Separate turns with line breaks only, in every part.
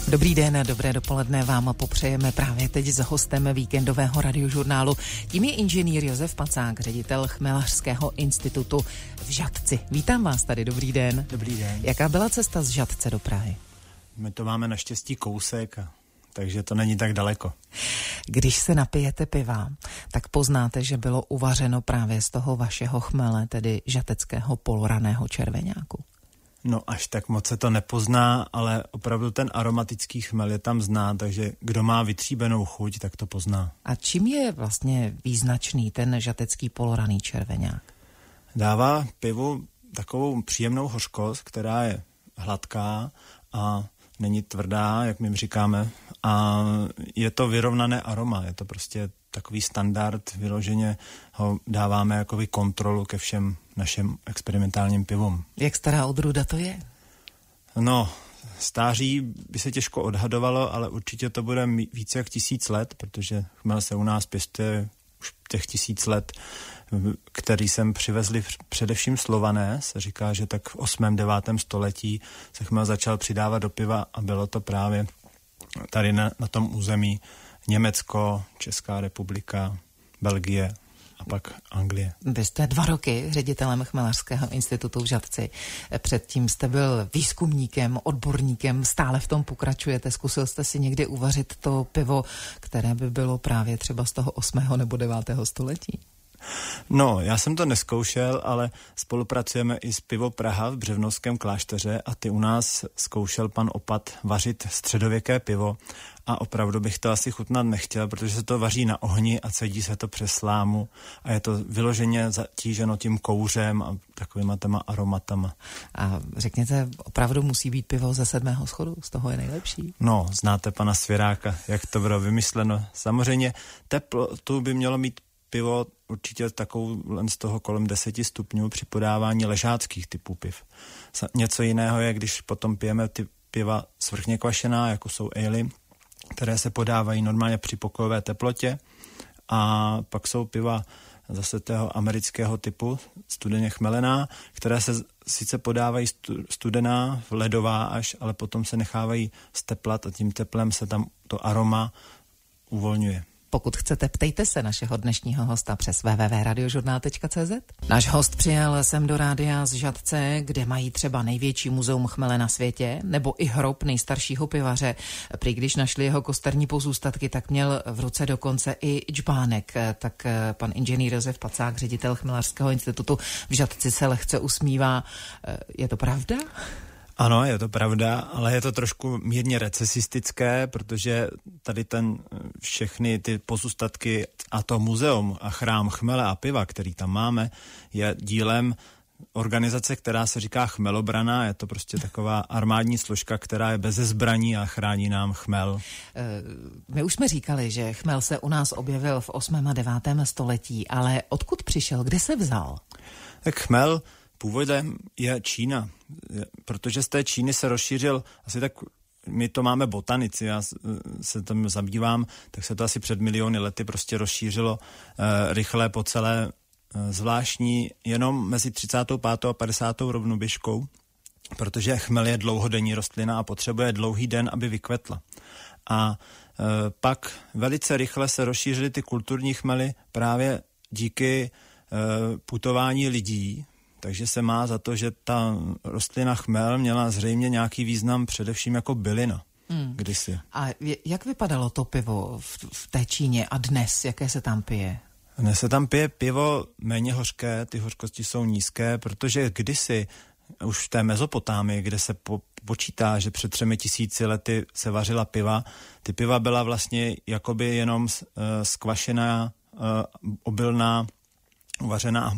Dobrý den, dobré dopoledne vám popřejeme právě teď s hostem víkendového radiožurnálu. Tím je inženýr Josef Pacák, ředitel Chmelařského institutu v Žatci. Vítám vás tady, dobrý den.
Dobrý den.
Jaká byla cesta z Žatce do Prahy?
My to máme naštěstí kousek, takže to není tak daleko.
Když se napijete piva, tak poznáte, že bylo uvařeno právě z toho vašeho chmele, tedy žateckého poloraného červeňáku.
No až tak moc se to nepozná, ale opravdu ten aromatický chmel je tam znát, takže kdo má vytříbenou chuť, tak to pozná.
A čím je vlastně význačný ten žatecký poloraný červeňák?
Dává pivu takovou příjemnou hořkost, která je hladká a není tvrdá, jak my říkáme, a je to vyrovnané aroma, je to prostě takový standard, vyloženě ho dáváme jako kontrolu ke všem našim experimentálním pivům.
Jak stará odrůda to je?
No, stáří by se těžko odhadovalo, ale určitě to bude více jak 1000 let, protože chmel se u nás pěstuje už těch 1000 let, který sem přivezli především Slované. Se říká, že tak v 8. 9. století se chmel začal přidávat do piva a bylo to právě tady na tom území Německo, Česká republika, Belgie a pak Anglie.
Vy jste 2 roky ředitelem Chmelařského institutu v Žatci. Předtím jste byl výzkumníkem, odborníkem, stále v tom pokračujete. Zkusil jste si někdy uvařit to pivo, které by bylo právě třeba z toho 8. nebo 9. století?
No, já jsem to neskoušel, ale spolupracujeme i s Pivo Praha v Břevnovském klášteře a ty u nás zkoušel pan Opat vařit středověké pivo a opravdu bych to asi chutnat nechtěl, protože se to vaří na ohni a cedí se to přes slámu a je to vyloženě zatíženo tím kouřem a takovýma těma aromatama. A
řekněte, opravdu musí být pivo ze 7. schodu? Z toho je nejlepší?
No, znáte pana Svěráka, jak to bylo vymysleno. Samozřejmě teplotu by mělo mít pivo určitě takovou len z toho kolem 10 stupňů při podávání ležáckých typů piv. Něco jiného je, když potom pijeme ty piva svrchně kvašená, jako jsou ale, které se podávají normálně při pokojové teplotě, a pak jsou piva zase toho amerického typu, studeně chmelená, které se sice podávají studená, ledová až, ale potom se nechávají steplat a tím teplem se tam to aroma uvolňuje.
Pokud chcete, ptejte se našeho dnešního hosta přes www.radiožurnal.cz. Náš host přijel sem do rádia z Žatce, kde mají třeba největší muzeum chmele na světě, nebo i hrob nejstaršího pivaře. Prý když našli jeho kosterní pozůstatky, tak měl v ruce dokonce i džbánek. Tak pan inženýr Josef Pacák, ředitel Chmelařského institutu v Žatci, se lehce usmívá. Je to pravda?
Ano, je to pravda, ale je to trošku mírně recesistické, protože tady všechny ty pozůstatky a to muzeum a chrám chmele a piva, který tam máme, je dílem organizace, která se říká Chmelobrana. Je to prostě taková armádní složka, která je beze zbraní a chrání nám chmel.
My už jsme říkali, že chmel se u nás objevil v 8. a 9. století, ale odkud přišel, kde se vzal?
Tak chmel původem je Čína, protože z té Číny se rozšířil asi tak, my to máme botanici, já se tam zabývám, tak se to asi před miliony lety prostě rozšířilo rychle po celé zvláštní jenom mezi 35. a 50. rovnoběžkou, protože chmel je dlouhodenní rostlina a potřebuje dlouhý den, aby vykvetla. A pak velice rychle se rozšířily ty kulturní chmely právě díky putování lidí. Takže se má za to, že ta rostlina chmel měla zřejmě nějaký význam především jako bylina kdysi.
A jak vypadalo to pivo v té Číně a dnes? Jaké se tam pije?
Dnes se tam pije pivo méně hořké, ty hořkosti jsou nízké, protože kdysi už v té Mezopotámii, kde se počítá, že před 3000 lety se vařila piva, ty piva byla vlastně jakoby jenom skvašená, obilná, uvařená,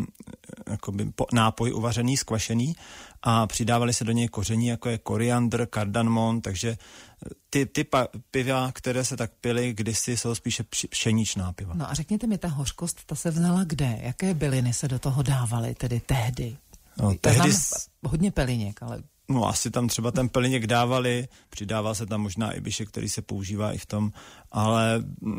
jakoby nápoj uvařený, skvašený, a přidávali se do něj koření, jako je koriandr, kardamon, takže ty piva, které se tak pily kdysi, jsou spíše pšeničná piva.
No a řekněte mi, ta hořkost, ta se vzala kde? Jaké byliny se do toho dávaly tedy tehdy?
No, tehdy
hodně peliněk, ale...
No asi tam třeba ten peliněk dávali, přidával se tam možná i bišek, který se používá i v tom, ale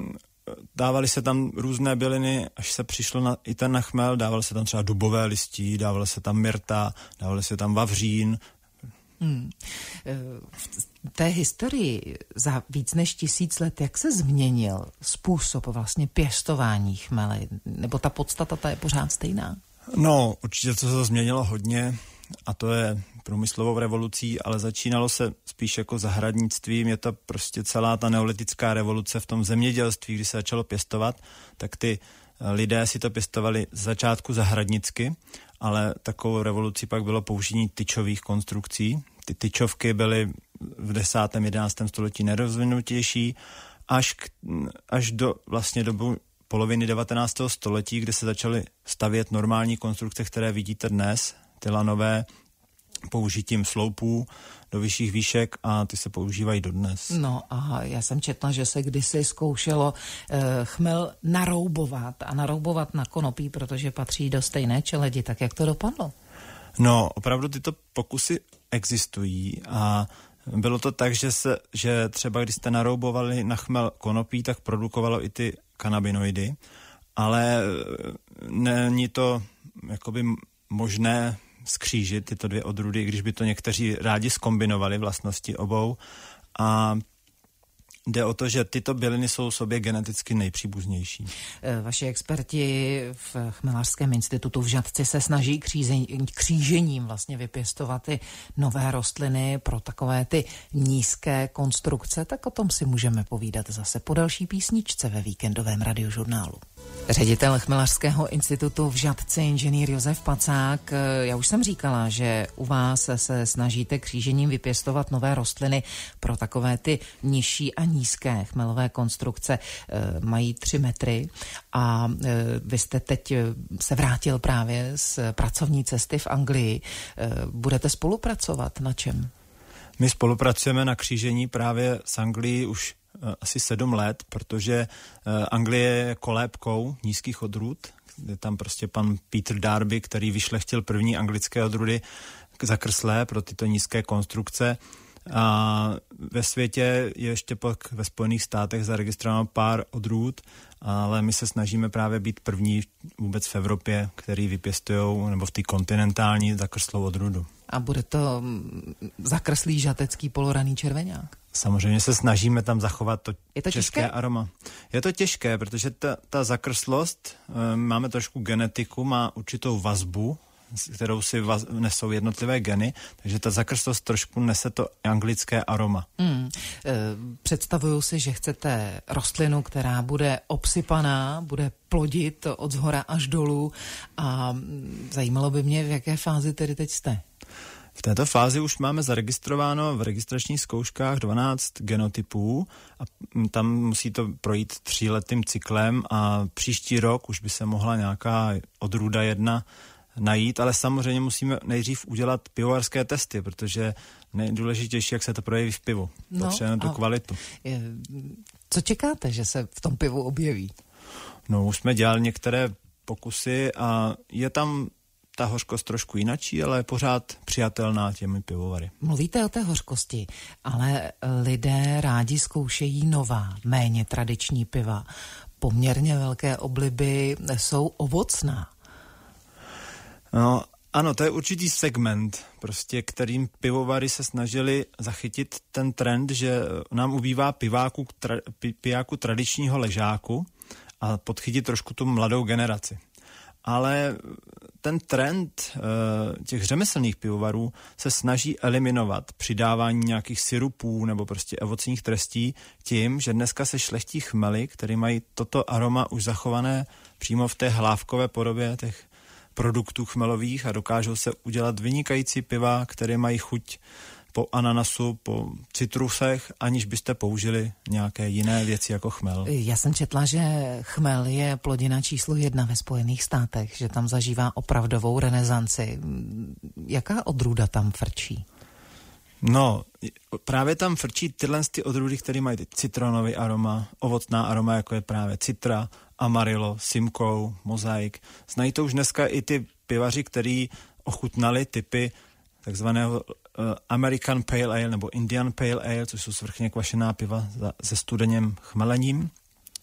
dávali se tam různé byliny, až se přišlo i ten na chmel, dávali se tam třeba dubové listí, dávalo se tam myrta, dávali se tam vavřín,
V té historii za víc než 1000 let, jak se změnil způsob vlastně pěstování chmele? Nebo ta podstata, ta je pořád stejná?
No, určitě to se změnilo hodně a to je průmyslovou revolucí, ale začínalo se spíš jako zahradnictvím. Je to prostě celá ta neolitická revoluce v tom zemědělství, kdy se začalo pěstovat, tak ty lidé si to pěstovali z začátku zahradnicky, ale takovou revolucí pak bylo použití tyčových konstrukcí. Ty tyčovky byly v 10. 11. století nerozvinutější až do vlastně dobu poloviny 19. století, kde se začaly stavět normální konstrukce, které vidíte dnes, ty lanové, použitím sloupů do vyšších výšek a ty se používají dodnes.
No a já jsem četla, že se kdysi zkoušelo chmel naroubovat na konopí, protože patří do stejné čeledi. Tak jak to dopadlo?
No, opravdu tyto pokusy existují a bylo to tak, že třeba když jste naroubovali na chmel konopí, tak produkovalo i ty kanabinoidy, ale není to jakoby možné skřížit tyto dvě odrůdy, když by to někteří rádi zkombinovali vlastnosti obou. A jde o to, že tyto byliny jsou sobě geneticky nejpříbuznější.
Vaši experti v Chmelařském institutu v Žatci se snaží křížením vlastně vypěstovat ty nové rostliny pro takové ty nízké konstrukce, tak o tom si můžeme povídat zase po další písničce ve víkendovém radiožurnálu. Ředitel Chmelařského institutu v Žatci, inženýr Josef Pacák. Já už jsem říkala, že u vás se snažíte křížením vypěstovat nové rostliny pro takové ty nižší a nízké chmelové konstrukce. Mají 3 metry a vy jste teď se vrátil právě z pracovní cesty v Anglii. Budete spolupracovat na čem?
My spolupracujeme na křížení právě s Anglií už asi 7 let, protože Anglie je kolébkou nízkých odrůd. Je tam prostě pan Peter Darby, který vyšlechtil první anglické odrůdy zakrslé pro tyto nízké konstrukce. A ve světě je ještě pak ve Spojených státech zaregistrováno pár odrůd, ale my se snažíme právě být první vůbec v Evropě, který vypěstujou, nebo v té kontinentální zakrslou odrůdu.
A bude to zakrslý žatecký poloraný červeňák?
Samozřejmě se snažíme tam zachovat to české
těžké?
aroma. Je to těžké, protože ta zakrslost, máme trošku genetiku, má určitou vazbu, kterou si nesou jednotlivé geny, takže ta zakrslost trošku nese to anglické aroma.
Představuju si, že chcete rostlinu, která bude obsypaná, bude plodit od zhora až dolů a zajímalo by mě, v jaké fázi tedy teď jste.
V této fázi už máme zaregistrováno v registračních zkouškách 12 genotypů a tam musí to projít 3letým cyklem a příští rok už by se mohla nějaká odrůda jedna najít, ale samozřejmě musíme nejdřív udělat pivovarské testy, protože nejdůležitější, jak se to projeví v pivu. Potřebujeme tu kvalitu.
Co čekáte, že se v tom pivu objeví?
No, už jsme dělali některé pokusy a je tam ta hořkost trošku jinačí, ale je pořád přijatelná těmi pivovary.
Mluvíte o té hořkosti, ale lidé rádi zkoušejí nová, méně tradiční piva. Poměrně velké obliby jsou ovocná.
No, ano, to je určitý segment, prostě, kterým pivovary se snažili zachytit ten trend, že nám ubývá pijáku tradičního ležáku a podchytit trošku tu mladou generaci. Ale ten trend těch řemeslných pivovarů se snaží eliminovat přidávání nějakých syrupů nebo prostě ovocných trestí tím, že dneska se šlechtí chmely, které mají toto aroma už zachované přímo v té hlávkové podobě těch produktů chmelových a dokážou se udělat vynikající piva, které mají chuť po ananasu, po citrusech, aniž byste použili nějaké jiné věci jako chmel.
Já jsem četla, že chmel je plodina číslo 1 ve Spojených státech, že tam zažívá opravdovou renesanci. Jaká odrůda tam frčí?
No, právě tam frčí tyhle odrůdy, které mají citronový aroma, ovocná aroma, jako je právě citra, amarillo, simcoe, mozaik. Znají to už dneska i ty pivaři, který ochutnali typy takzvaného American Pale Ale nebo Indian Pale Ale, což jsou svrchně kvašená piva se studením chmelením.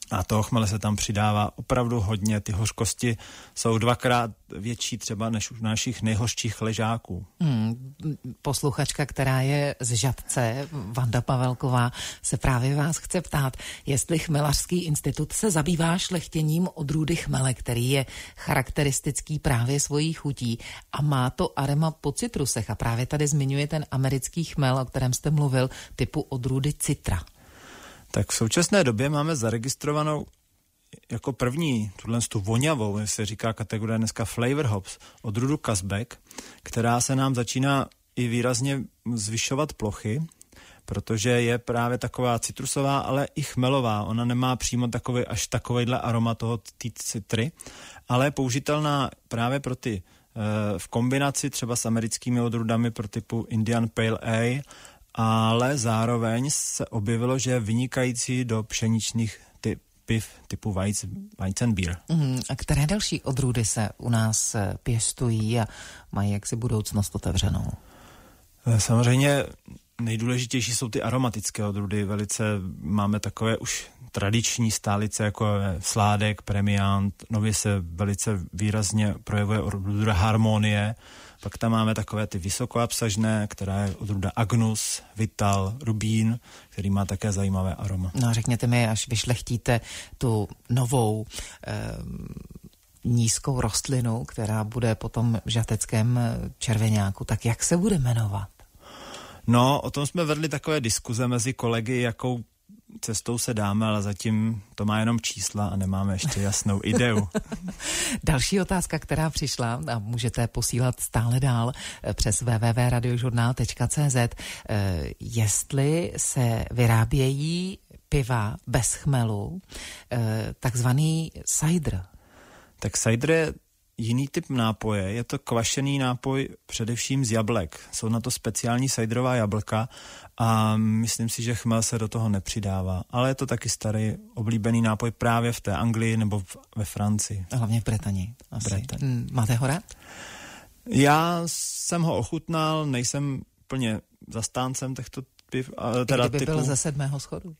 A toho chmele se tam přidává opravdu hodně. Ty hořkosti jsou 2x větší třeba než u našich nejhořčích ležáků.
Posluchačka, která je z Žatce, Vanda Pavelková, se právě vás chce ptát, jestli Chmelařský institut se zabývá šlechtěním odrůdy chmele, který je charakteristický právě svojí chutí a má to aroma po citrusech. A právě tady zmiňuje ten americký chmel, o kterém jste mluvil, typu odrůdy Citra.
Tak v současné době máme zaregistrovanou jako první tu voňavou, se říká kategorie dneska flavor hops, odrůdu Kazbek, která se nám začíná i výrazně zvyšovat plochy, protože je právě taková citrusová, ale i chmelová. Ona nemá přímo takovejhle aroma té citry, ale je použitelná právě pro ty v kombinaci třeba s americkými odrůdami pro typu Indian Pale Ale, ale zároveň se objevilo, že je vynikající do pšeničných piv typu Weizenbier.
A které další odrůdy se u nás pěstují a mají jaksi budoucnost otevřenou?
Samozřejmě nejdůležitější jsou ty aromatické odrůdy. Velice máme takové už tradiční stálice, jako sládek, premiant. Nově se velice výrazně projevuje odrůda Harmonie. Pak tam máme takové ty vysokoabsažné, která je odrůda Agnus, Vital, Rubín, který má také zajímavé aroma.
No řekněte mi, až vyšlechtíte tu novou nízkou rostlinu, která bude potom v žateckém červeňáku, tak jak se bude jmenovat?
No, o tom jsme vedli takové diskuze mezi kolegy, jakou cestou se dáme, ale zatím to má jenom čísla a nemáme ještě jasnou ideu.
Další otázka, která přišla, a můžete posílat stále dál přes www.radiožurnal.cz, jestli se vyrábějí piva bez chmelu, takzvaný cider.
Tak cider je jiný typ nápoje, je to kvašený nápoj především z jablek. Jsou na to speciální ciderová jablka a myslím si, že chmel se do toho nepřidává. Ale je to taky starý oblíbený nápoj právě v té Anglii nebo ve Francii.
A hlavně v Británii. Máte ho rád?
Já jsem ho ochutnal, nejsem plně zastáncem těchto piv.
Kdyby byl ze 7. schodu.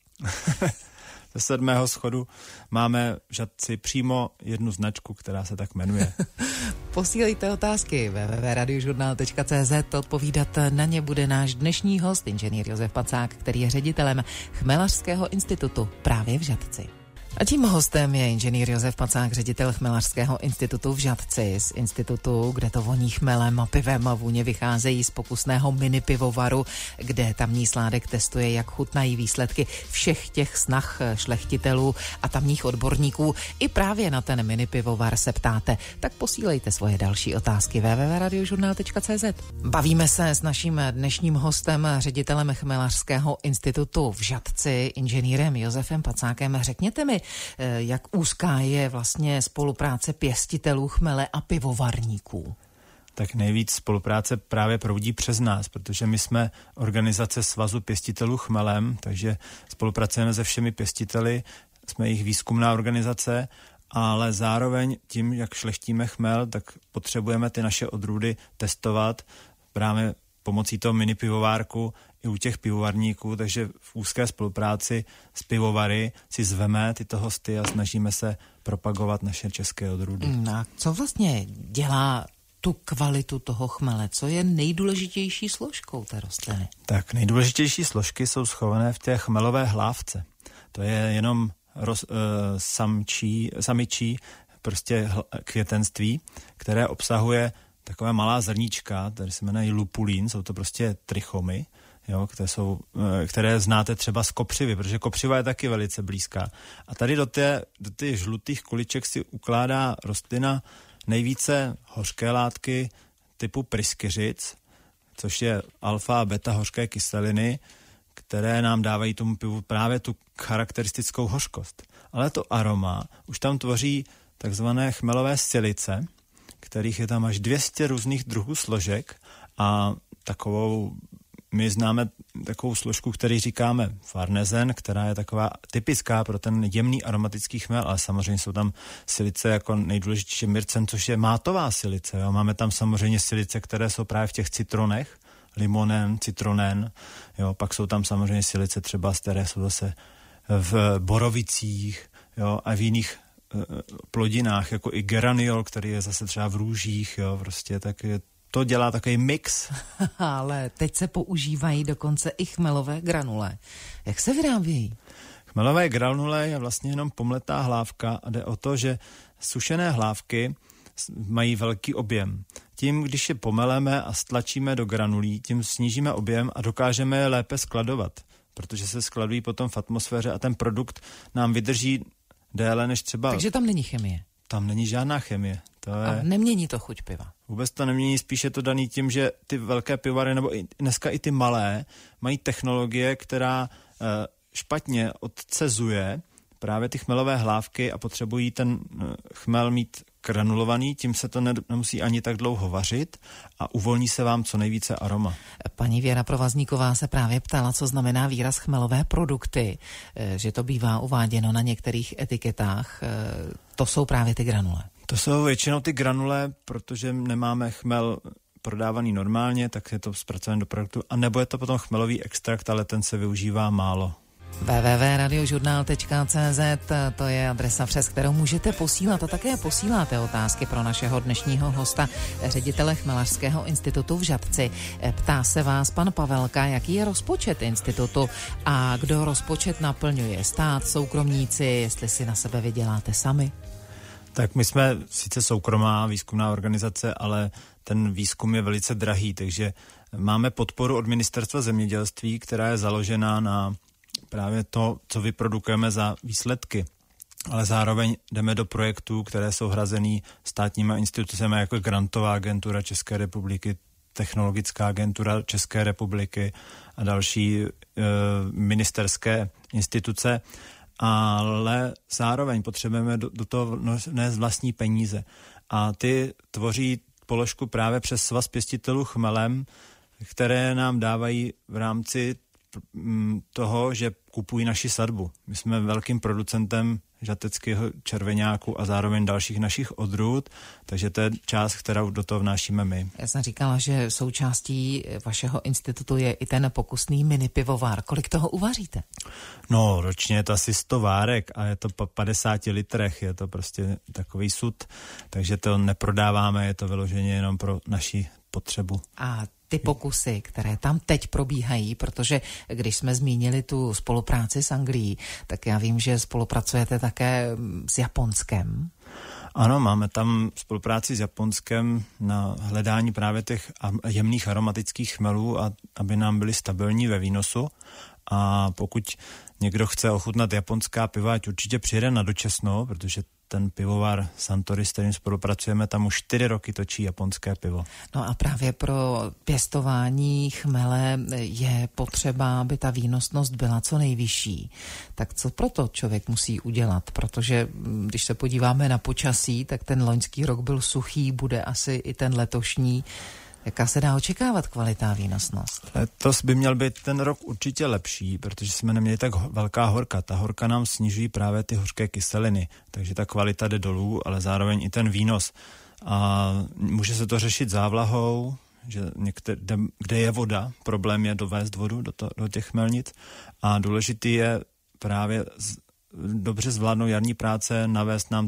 Ze 7. schodu máme v Žatci přímo jednu značku, která se tak jmenuje.
Posílejte otázky www.radiožurnal.cz, odpovídat na ně bude náš dnešní host, inženýr Josef Pacák, který je ředitelem Chmelařského institutu právě v Žatci. A tím hostem je inženýr Josef Pacák, ředitel Chmelařského institutu v Žatci, z institutu, kde to voní chmelem a pivem a vůně vycházejí z pokusného mini pivovaru, kde tamní sládek testuje, jak chutnají výsledky všech těch snah šlechtitelů a tamních odborníků. I právě na ten mini pivovar se ptáte, tak posílejte svoje další otázky www.radiožurnal.cz. Bavíme se s naším dnešním hostem, ředitelem Chmelařského institutu v Žatci, inženýrem Josefem Pacákem. Řekněte mi, jak úzká je vlastně spolupráce pěstitelů chmele a pivovarníků?
Tak nejvíc spolupráce právě proudí přes nás, protože my jsme organizace Svazu pěstitelů chmelem, takže spolupracujeme se všemi pěstiteli, jsme jejich výzkumná organizace, ale zároveň tím, jak šlechtíme chmel, tak potřebujeme ty naše odrůdy testovat právě pomocí toho mini pivovárku i u těch pivovarníků, takže v úzké spolupráci s pivovary si zveme tyto hosty a snažíme se propagovat naše české odrůdy.
A co vlastně dělá tu kvalitu toho chmele? Co je nejdůležitější složkou té rostliny?
Tak nejdůležitější složky jsou schované v té chmelové hlávce. To je jenom samičí prostě květenství, které obsahuje taková malá zrníčka, které se jmenují lupulín, jsou to prostě trichomy, jo, které znáte třeba z kopřivy, protože kopřiva je taky velice blízká. A tady do těch žlutých kuliček si ukládá rostlina nejvíce hořké látky typu pryskyřic, což je alfa a beta hořké kyseliny, které nám dávají tomu pivu právě tu charakteristickou hořkost. Ale to aroma už tam tvoří takzvané chmelové silice, kterých je tam až 200 různých druhů složek a my známe takovou složku, který říkáme farnezen, která je taková typická pro ten jemný aromatický chmel, ale samozřejmě jsou tam silice jako nejdůležitější myrcen, což je mátová silice. Jo. Máme tam samozřejmě silice, které jsou právě v těch citronech, limonen, citronen, jo. Pak jsou tam samozřejmě silice třeba, které jsou zase v borovicích, jo, a v jiných plodinách, jako i geraniol, který je zase třeba v růžích, jo, prostě tak to dělá takový mix.
Ale teď se používají dokonce i chmelové granule. Jak se vyrábějí?
Chmelové granule je vlastně jenom pomletá hlávka a jde o to, že sušené hlávky mají velký objem. Tím, když je pomeleme a stlačíme do granulí, tím snížíme objem a dokážeme je lépe skladovat, protože se skladují potom v atmosféře a ten produkt nám vydrží déle než třeba...
Takže tam není chemie?
Tam není žádná chemie.
A nemění to chuť piva?
Vůbec to nemění, spíš je to daný tím, že ty velké pivovary, nebo dneska i ty malé, mají technologie, která špatně odcezuje právě ty chmelové hlávky a potřebují ten chmel mít granulovaný, tím se to nemusí ani tak dlouho vařit a uvolní se vám co nejvíce aroma.
Paní Věra Provazníková se právě ptala, co znamená výraz chmelové produkty, že to bývá uváděno na některých etiketách. To jsou právě ty granule.
To jsou většinou ty granule, protože nemáme chmel prodávaný normálně, tak je to zpracované do produktu, a nebo je to potom chmelový extrakt, ale ten se využívá málo.
www.radiožurnal.cz, to je adresa, přes kterou můžete posílat a také posíláte otázky pro našeho dnešního hosta, ředitele Chmelařského institutu v Žatci. Ptá se vás pan Pavelka, jaký je rozpočet institutu a kdo rozpočet naplňuje, stát, soukromníci, jestli si na sebe vyděláte sami?
Tak my jsme sice soukromá výzkumná organizace, ale ten výzkum je velice drahý, takže máme podporu od Ministerstva zemědělství, která je založená na právě to, co vyprodukujeme za výsledky. Ale zároveň jdeme do projektů, které jsou hrazený státními institucemi, jako Grantová agentura České republiky, Technologická agentura České republiky a další ministerské instituce. Ale zároveň potřebujeme do toho nést vlastní peníze. A ty tvoří položku právě přes Svaz pěstitelů chmelem, které nám dávají v rámci toho, že kupují naši sadbu. My jsme velkým producentem žateckého červeňáku a zároveň dalších našich odrůd, takže to je část, kterou do toho vnášíme my. Já
jsem říkala, že součástí vašeho institutu je i ten pokusný mini pivovar. Kolik toho uvaříte?
No, ročně je to asi 100 várek a je to po 50 litrech, je to prostě takový sud, takže to neprodáváme, je to vyloženě jenom pro naši potřebu.
A ty pokusy, které tam teď probíhají, protože když jsme zmínili tu spolupráci s Anglií, tak já vím, že spolupracujete také s Japonskem.
Ano, máme tam spolupráci s Japonskem na hledání právě těch jemných aromatických chmelů, a aby nám byly stabilní ve výnosu. A pokud někdo chce ochutnat japonská piva, ať určitě přijede na Dočesno, protože ten pivovar Suntory, s kterým spolupracujeme, tam už 4 roky točí japonské pivo.
No a právě pro pěstování chmele je potřeba, aby ta výnosnost byla co nejvyšší. Tak co proto člověk musí udělat? Protože když se podíváme na počasí, tak ten loňský rok byl suchý, bude asi i ten letošní. Jaká se dá očekávat kvalita a výnosnost?
Letos by měl být ten rok určitě lepší, protože jsme neměli tak velká horka. Ta horka nám snižují právě ty hořké kyseliny, takže ta kvalita jde dolů, ale zároveň i ten výnos. A může se to řešit závlahou, že kde je voda, problém je dovést vodu do těch chmelnic, a důležitý je právě dobře zvládnout jarní práce, navést nám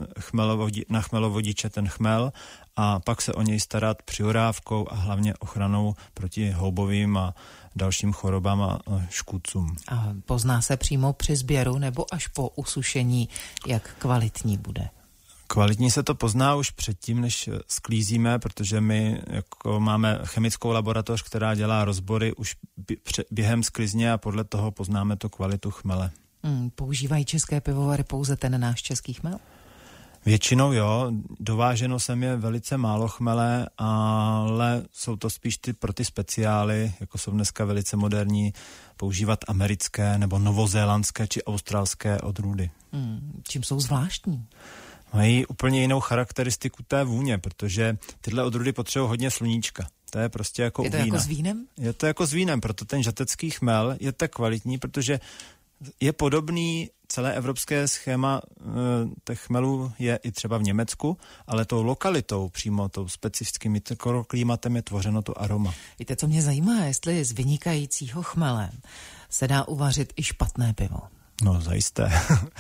na chmelovodiče ten chmel a pak se o něj starat přiorávkou a hlavně ochranou proti houbovým a dalším chorobám a škůdcům.
A pozná se přímo při sběru nebo až po usušení, jak kvalitní bude?
Kvalitní se to pozná už předtím, než sklízíme, protože my jako máme chemickou laboratoř, která dělá rozbory už během sklizně a podle toho poznáme tu kvalitu chmele.
Používají české pivovary pouze ten náš český chmel?
Většinou jo, dováženo sem je velice málo chmele, ale jsou to spíš pro ty speciály, jako jsou dneska velice moderní, používat americké nebo novozélandské či australské odrůdy.
Čím jsou zvláštní?
Mají úplně jinou charakteristiku té vůně, protože tyhle odrůdy potřebují hodně sluníčka. To je prostě jako u vína.
Je to jako s vínem?
Je to jako s vínem, proto ten žatecký chmel je tak kvalitní, protože je podobný, celé evropské schéma těch chmelů je i třeba v Německu, ale tou lokalitou, přímo tou specifickým mikroklimatem je tvořeno to aroma.
Víte, co mě zajímá, jestli z vynikajícího chmele se dá uvařit i špatné pivo?
No, zajisté.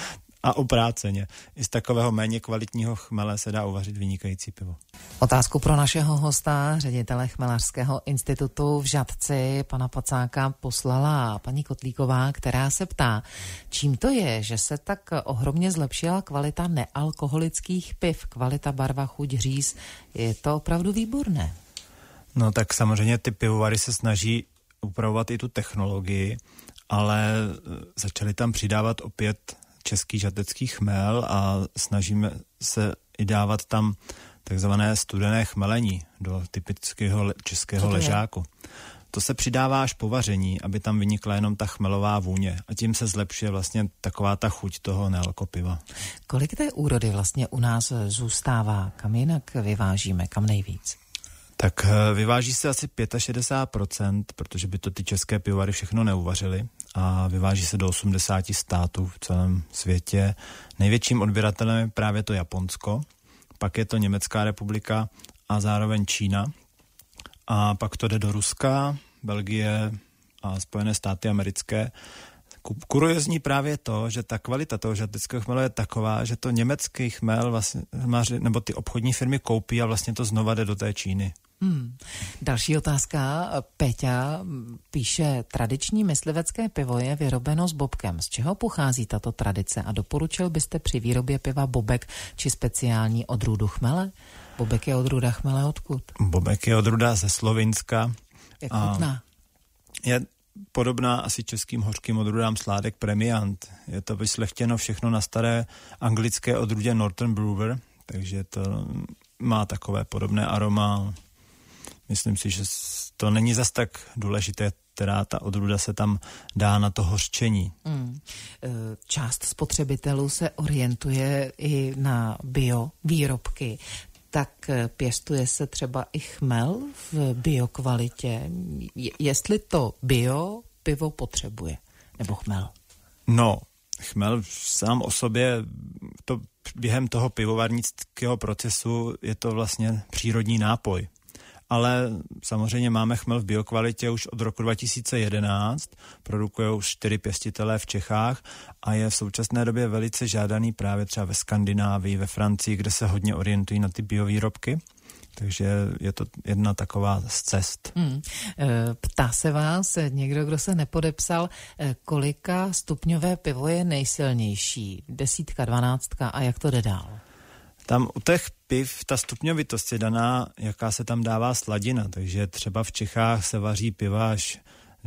a opráceně. I z takového méně kvalitního chmele se dá uvařit vynikající pivo.
Otázku pro našeho hosta, ředitele Chmelařského institutu v Žatci, pana Pacáka, poslala paní Kotlíková, která se ptá, čím to je, že se tak ohromně zlepšila kvalita nealkoholických piv, kvalita, barva, chuť, říz. Je to opravdu výborné.
No tak samozřejmě ty pivovary se snaží upravovat i tu technologii, ale začali tam přidávat opět český žatecký chmel a snažíme se i dávat tam takzvané studené chmelení do typického českého ležáku. To se přidává až po vaření, aby tam vynikla jenom ta chmelová vůně a tím se zlepšuje vlastně taková ta chuť toho nealkopiva.
Kolik té úrody vlastně u nás zůstává? Kam jinak vyvážíme? Kam nejvíc?
Tak vyváží se asi 65%, protože by to ty české pivovary všechno neuvařily a vyváží se do 80 států v celém světě. Největším odběratelem je právě to Japonsko, pak je to Německá republika a zároveň Čína. A pak to jde do Ruska, Belgie a Spojené státy americké. Kuriózní právě to, že ta kvalita toho žateckého chmelu je taková, že to německý chmel vlastně, nebo ty obchodní firmy koupí a vlastně to znova jde do té Číny.
Další otázka. Péťa píše, tradiční myslivecké pivo je vyrobeno s bobkem. Z čeho pochází tato tradice a doporučil byste při výrobě piva bobek či speciální odrůdu chmele? Bobek je odrůda chmele odkud?
Bobek je odrůda ze Slovinska.
Jak chutná?
Je podobná asi českým hořkým odrůdám sládek Premiant. Je to vyslechtěno všechno na staré anglické odrůdě Northern Brewer, takže to má takové podobné aroma. Myslím si, že to není zas tak důležité, která ta odrůda se tam dá na to hořčení.
Část spotřebitelů se orientuje i na bio výrobky. Tak pěstuje se třeba i chmel v biokvalitě. Jestli to bio pivo potřebuje, nebo chmel?
No, chmel sám o sobě, to během toho pivovarnického procesu je to vlastně přírodní nápoj. Ale samozřejmě máme chmel v biokvalitě už od roku 2011, produkují už 4 pěstitelé v Čechách a je v současné době velice žádaný právě třeba ve Skandinávii, ve Francii, kde se hodně orientují na ty biovýrobky. Takže je to jedna taková z cest.
Ptá se vás někdo, kdo se nepodepsal, kolika stupňové pivo je nejsilnější? 10, 12 a jak to jde dál?
Tam u těch piv ta stupňovitost je daná, jaká se tam dává sladina, takže třeba v Čechách se vaří piva až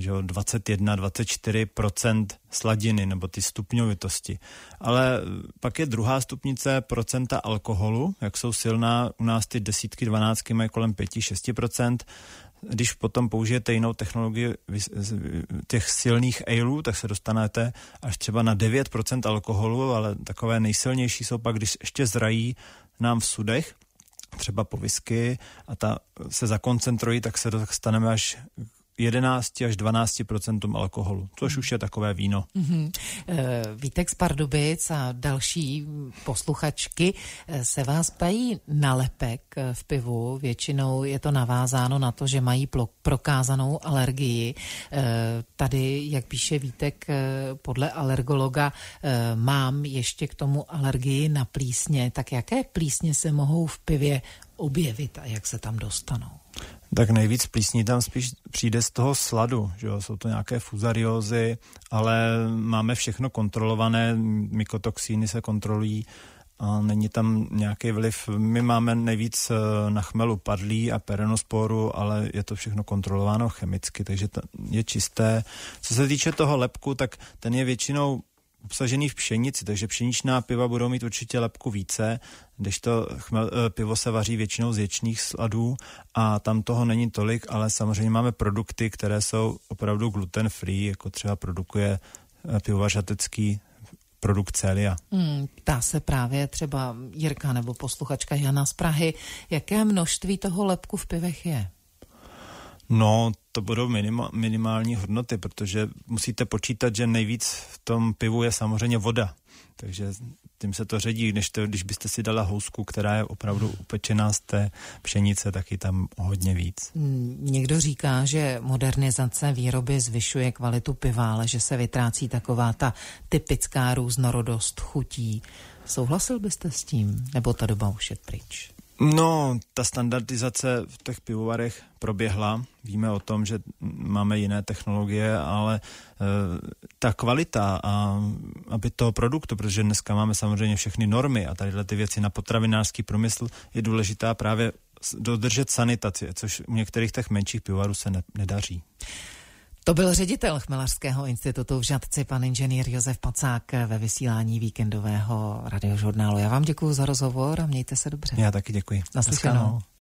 21-24% sladiny, nebo ty stupňovitosti. Ale pak je druhá stupnice procenta alkoholu, jak jsou silná, u nás ty 10, 12 mají kolem 5-6%. Když potom použijete jinou technologii těch silných aleů, tak se dostanete až třeba na 9% alkoholu, ale takové nejsilnější jsou pak, když ještě zrají nám v sudech, třeba po whisky a ta se zakoncentrují, tak se dostaneme až 11 až 12% alkoholu, což už je takové víno.
Vítek z Pardubic a další posluchačky se vás ptají na lepek v pivu. Většinou je to navázáno na to, že mají prokázanou alergii. Tady, jak píše Vítek, podle alergologa mám ještě k tomu alergii na plísně. Tak jaké plísně se mohou v pivě objevit a jak se tam dostanou?
Tak nejvíc plísní tam spíš přijde z toho sladu, že jo? Jsou to nějaké fuzariózy, ale máme všechno kontrolované, mykotoxíny se kontrolují a není tam nějaký vliv. My máme nejvíc na chmelu padlí a perenosporu, ale je to všechno kontrolováno chemicky, takže to je čisté. Co se týče toho lepku, tak ten je většinou obsažený v pšenici, takže pšeničná piva budou mít určitě lepku více, kdežto pivo se vaří většinou z ječných sladů a tam toho není tolik, ale samozřejmě máme produkty, které jsou opravdu gluten free, jako třeba produkuje pivovar žatecký produkt Celia.
Ptá se právě třeba Jirka nebo posluchačka Jana z Prahy, jaké množství toho lepku v pivech je?
No, to budou minimální hodnoty, protože musíte počítat, že nejvíc v tom pivu je samozřejmě voda. Takže tím se to ředí, když byste si dala housku, která je opravdu upečená z té pšenice, tak je tam hodně víc.
Někdo říká, že modernizace výroby zvyšuje kvalitu piva, ale že se vytrácí taková ta typická různorodost chutí. Souhlasil byste s tím? Nebo ta doba už je pryč?
No, ta standardizace v těch pivovarech proběhla. Víme o tom, že máme jiné technologie, ale ta kvalita aby toho produktu, protože dneska máme samozřejmě všechny normy a tadyhle ty věci na potravinářský průmysl, je důležitá právě dodržet sanitaci, což u některých těch menších pivovarů se nedaří.
To byl ředitel Chmelařského institutu v Žatci, pan inženýr Josef Pacák ve vysílání víkendového radiožurnálu. Já vám děkuju za rozhovor a mějte se dobře.
Já taky děkuji.
Naslyšenou.